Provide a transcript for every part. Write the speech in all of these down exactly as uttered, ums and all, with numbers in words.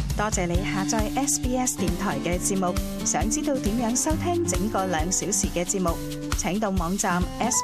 多謝你下載 S B S 電台嘅節目。想知道點樣收聽整個兩小時嘅節目，請到網站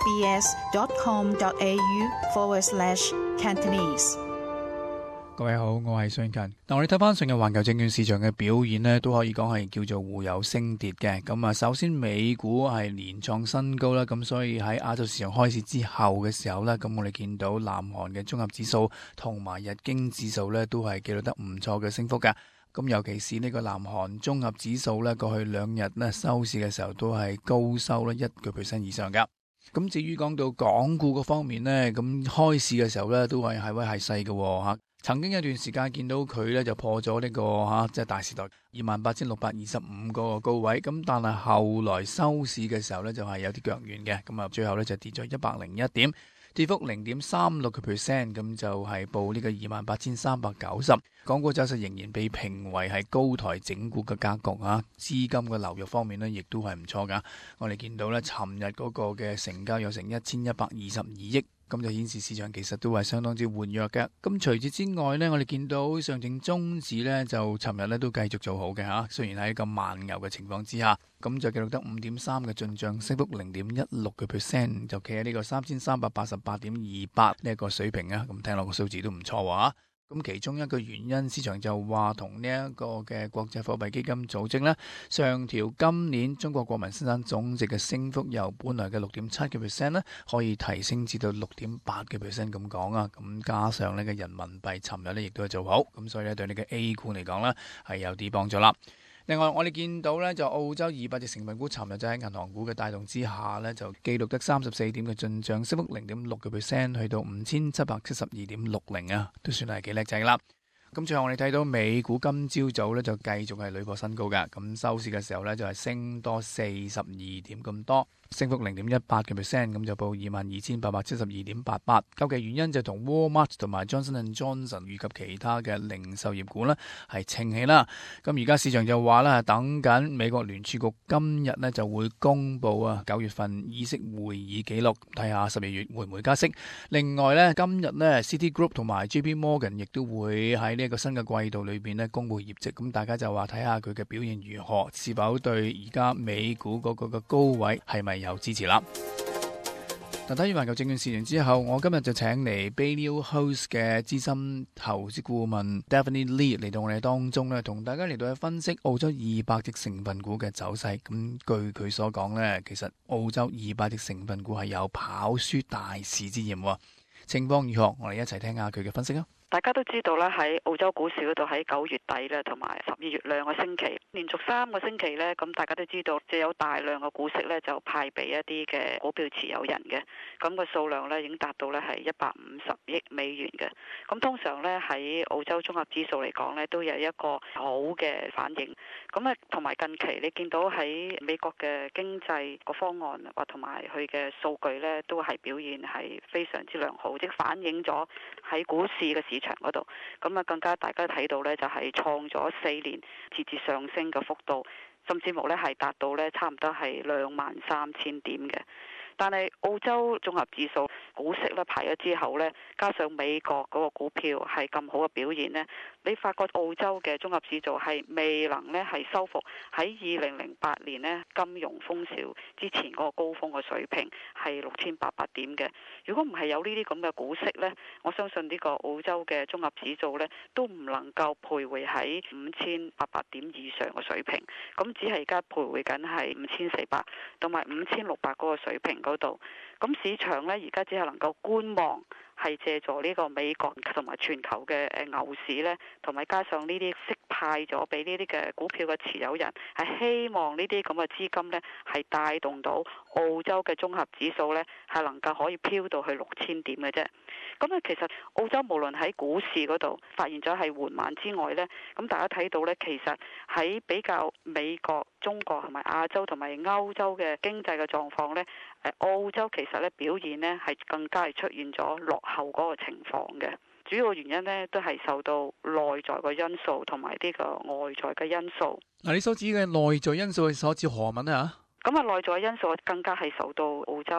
sbs.com.au forward slash Cantonese。 各位好，我係孫近。嗱，我哋睇翻上日環球證券市場嘅表現呢，都可以講係叫做互有升跌嘅。咁啊，首先美股係連創新高啦，咁所以喺亞洲市場開市之後嘅時候呢，咁我哋見到南韓嘅綜合指數同埋日經指數呢，都係記錄得唔錯嘅升幅嘅。咁尤其是呢個南韓綜合指數呢，過去兩日呢收市嘅時候都係高收咧一個 percent 以上噶。咁至於講到港股嗰方面呢，咁開市嘅時候呢，都係係威係勢嘅吓。曾經有段時間見到佢咧就破咗呢、這個吓，即係大時代二萬八千六百二十五個高位，咁但係後來收市嘅時候咧就係有啲腳軟嘅，咁啊最後咧就跌咗一百零一點，跌幅零點三六個 percent， 咁就係報呢個二萬八千三百九十。港股走勢仍然被評為係高台整固嘅格局啊，資金嘅流入方面呢亦都係唔錯噶。我哋見到咧，尋日嗰個嘅成交有成一千一百二十二億。咁就顯示市場其實都係相當之活躍嘅。咁除此之外呢，我哋見到上證綜指呢，就尋日呢都繼續做好嘅嚇。雖然喺一個慢牛嘅情況之下，咁就記錄得五點三嘅進帳，升幅零點一六個 percent，就企喺呢個三千三百八十八點二八呢一個水平啊。咁聽落個數字都唔錯喎。咁其中一個原因，市場就話同呢一個嘅國際貨幣基金組織呢，上調今年中國國民生產總值嘅升幅由本來嘅六點七嘅 percent 呢，可以提升至到六點八嘅 percent 咁講啊。咁加上呢個人民幣尋日呢亦都係做好，咁所以呢對你嘅 A 股嚟講呢係有啲幫助啦。另外，我哋見到呢，就澳洲二百隻成分股，尋日就喺銀行股嘅帶動之下呢，就記錄得三十四點嘅進帳，升幅零點六個 percent， 去到五千七百七十二點六零啊，都算係幾叻仔啦。咁最後我哋睇到美股今朝早呢，就繼續係屢破新高嘅，咁收市嘅時候呢，就係升多四十二點咁多，升幅零點一八嘅 percent， 咁就報二萬二千八百七十二點八八。究其原因就同 Walmart 同埋 Johnson and Johnson 以及其他嘅零售業股呢係稱起啦。咁而家市場就話啦，等緊美國聯儲局今日呢就會公布啊九月份議息會議記錄，睇下十二月會唔會加息。另外呢，今日呢 Citigroup 同埋 J P Morgan 亦都會喺呢一個新嘅季度裏邊呢公布業績，咁大家就話睇下佢嘅表現如何，是否對而家美股嗰個嘅高位係咪有支持啦。嗱，睇完環球證券市場之後，我今日就請嚟 Baillieu House 嘅資深投資顧問 Daphne Lee 嚟到我哋當中咧，同大家嚟到去分析澳洲二百隻成分股嘅走勢。咁據佢所講呢，其實澳洲二百隻成分股係有跑輸大市之嫌。情況如何？我哋一齊聽下佢嘅分析啊！ 大家都知道咧，喺澳洲股市嗰度喺九月底咧，同埋十二月兩個星期，連續三個星期咧，咁大家都知道，即係有大量嘅股息咧，就派俾一啲嘅股票持有人嘅，咁個數量咧已經達到咧係一百五十億美元嘅。咁通常咧喺澳洲綜合指數嚟講咧，都有一個好嘅反應。咁啊，同埋近期你見到喺美國嘅經濟個方案或同埋佢嘅數據咧，都係表現係非常之良好，即係反映咗喺股市嘅市場嗰度，咁啊更加大家睇到呢，就係創咗四年節節上升嘅幅度，甚至乎呢係達到呢差唔多係兩萬三千點嘅。但係澳洲綜合指數股息咧排咗之後呢，加上美國嗰個股票係咁好嘅表現呢，你發覺澳洲嘅綜合指數係未能呢係收復喺二零零八年呢金融風潮之前嗰個高峰嘅水平係六千八百點嘅。如果唔係有呢啲咁嘅股息呢，我相信呢個澳洲嘅綜合指數呢都唔能夠徘徊喺五千八百點以上嘅水平，咁只係而家徘徊緊係五千四百同埋五千六百嗰個水平嗰度。咁市場呢而家只係能夠觀望，係借助呢個美國同埋全球嘅誒牛市呢，同埋加上呢啲息派咗俾呢啲嘅股票嘅持有人，係希望呢啲咁嘅資金呢係帶動到澳洲嘅綜合指數呢係能夠可以飄到去六千點嘅啫。咁啊，其實澳洲無論喺股市嗰度發現咗係緩慢之外呢，咁大家睇到呢，其實喺比較美國、中國同埋亞洲同埋歐洲嘅經濟嘅狀況呢，誒澳洲其實呢表現呢係更加係出現咗落後嗰個情況嘅。主要原因呢都係受到內在嘅因素同埋呢個外在嘅因素。 嗱，你所指嘅內在因素係所指何物啊？ 咁啊，內在因素更加係受到澳洲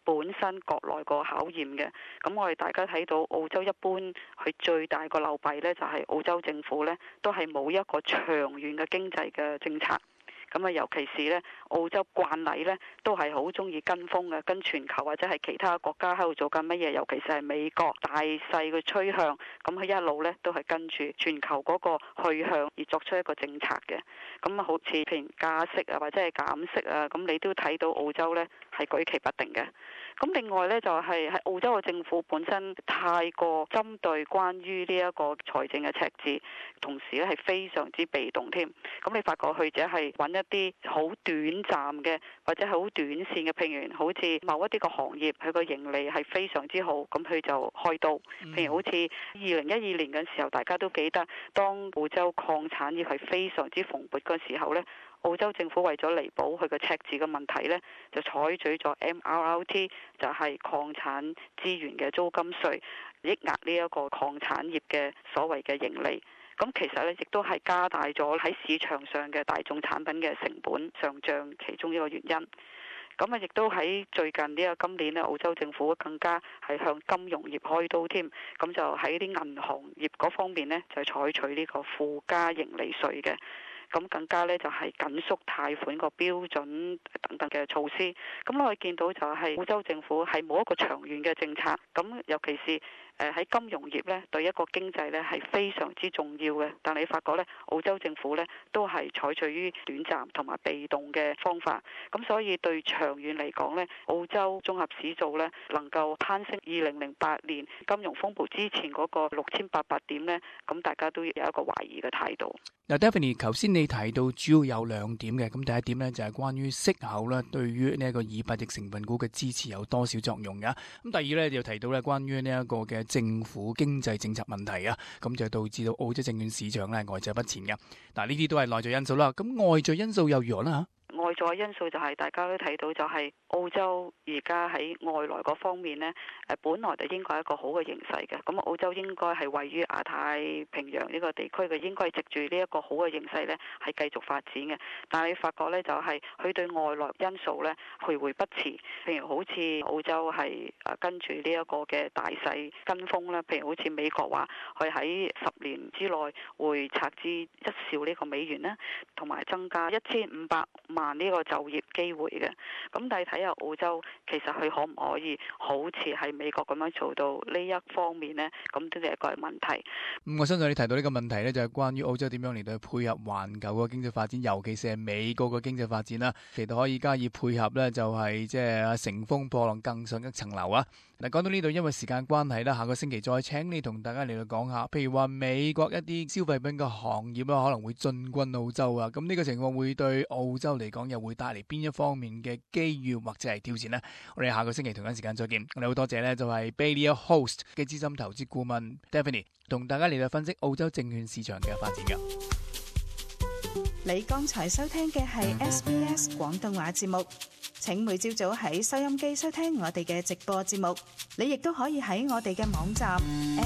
本身國內個考驗嘅。咁我哋大家睇到澳洲一般佢最大個漏弊呢，就係澳洲政府呢都係冇一個長遠嘅經濟嘅政策。咁啊，尤其是咧，澳洲慣例咧，都係好中意跟風嘅，跟全球或者係其他國家喺度做緊乜嘢，尤其是係美國大勢嘅趨向，咁佢一路咧都係跟住全球嗰個去向而作出一個政策嘅。咁啊，好似譬如加息啊，或者係減息啊，咁你都睇到澳洲咧係舉棋不定嘅。咁另外咧就係喺澳洲嘅政府本身太過針對關於呢一個財政嘅赤字，同時咧係非常之被動添。咁你發覺佢只係揾一啲好短暫嘅或者好短線嘅，譬如好似某一啲個行業佢個盈利係非常之好，咁佢就開刀。譬如好似二零一二年嘅時候，大家都記得當澳洲礦產業係非常之蓬勃嘅時候呢，澳洲政府為咗彌補佢個赤字嘅問題呢，就採取咗 M R R T， 就係礦產資源嘅租金稅，抑壓呢一個礦產業嘅所謂嘅盈利。咁其實咧，亦都係加大咗喺市場上嘅大眾產品嘅成本上漲其中一個原因。咁啊，亦都喺最近呢個今年咧，澳洲政府更加係向金融業開刀添。咁就喺啲銀行業嗰方面呢，就採取呢個附加盈利稅嘅。咁更加咧就係緊縮貸款個標準等等嘅措施。咁我哋見到就係澳洲政府係冇一個長遠嘅政策。咁尤其是誒喺金融業咧，對一個經濟咧係非常之重要嘅。但你發覺咧，澳洲政府咧都係採取於短暫同埋被動嘅方法。咁所以對長遠嚟講咧，澳洲綜合指數咧能夠攀升二零零八年金融風暴之前嗰個六千八百點咧，咁大家都有一個懷疑嘅態度。 嗱 ，Daphne， 頭先你提到主要有兩點嘅，咁第一點咧就係關於息口咧，對於呢一個二百隻成分股嘅支持有多少作用㗎？咁第二咧就提到咧關於呢一個嘅政府經濟政策問題啊，咁就導致到澳洲證券市場咧外滯不前嘅。嗱，呢啲都係內在因素啦。咁外在因素又如何啦？ 外在因素就係大家都睇到，就係澳洲而家喺外來嗰方面呢，誒本來就應該係一個好嘅形勢嘅。咁澳洲應該係位於亞太平洋呢個地區嘅，應該係藉住呢一個好嘅形勢呢係繼續發展嘅。但係你發覺呢，就係佢對外來因素呢徘徊不前。譬如好似澳洲係誒跟住呢一個嘅大勢跟風啦，譬如好似美國話佢喺十年之內會拆支一兆呢個美元啦，同埋增加一千五百萬呢個就業機會嘅。咁但係睇下澳洲其實佢可唔可以好似係美國咁樣做到呢一方面呢？咁都係一個問題。 咁我相信你提到呢個問題呢，就係關於澳洲點樣嚟到配合環球個經濟發展，尤其是係美國個經濟發展啦，其實可以加以配合呢，就係即係乘風破浪更上一層樓啊！嗱，講到呢度，因為時間關係啦，下個星期再請你同大家嚟到講下，譬如話美國一啲消費品嘅行業啦，可能會進軍澳洲啊，咁呢個情況會對澳洲嚟講又會帶嚟邊一方面嘅機遇或者係挑戰呢？我哋下個星期同一時間再見。我哋好多謝呢，就係 Baillieu Host 嘅資深投資顧問 Daphne 同大家嚟到分析澳洲證券市場嘅發展嘅。 你剛才收聽嘅係 S B S 廣東話節目。請每朝早喺收音機收聽我哋嘅直播節目，你亦都可以喺我哋嘅網站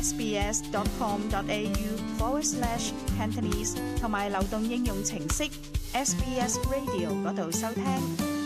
sbs.com.au forward slash Cantonese 同埋流動應用程式 S B S Radio 嗰度收聽。